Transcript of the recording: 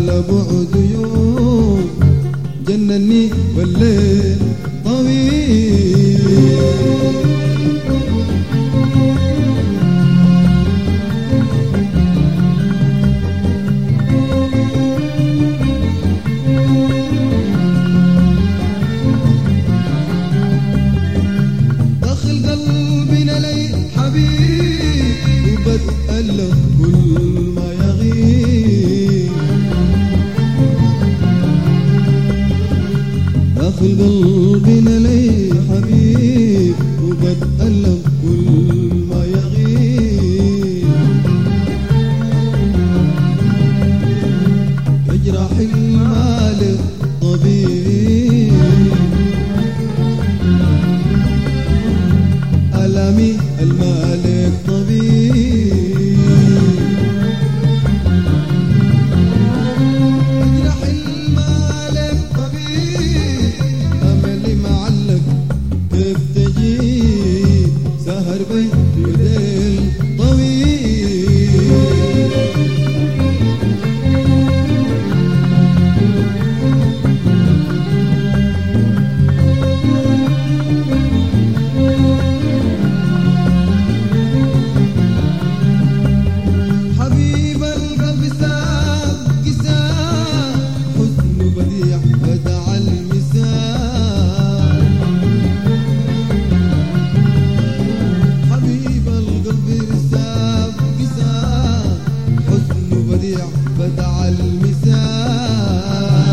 على بعد يوم جنني والليل طويل. داخل قلبنا لي حبيب وبتألم كل ما يغيب. داخل قلبنا لي حبيب وبتألم كل ما يغيب. يجرح المال طبيب ألمي المالك طبيب. يجرح المالك طبيب أملي معلق كيف تجيب سهر بين ليل طويل. حبيب القلب ساب كساب حسن بديع بدع المساب. حبيب القلب ساب كساب حسن بديع بدع المساب.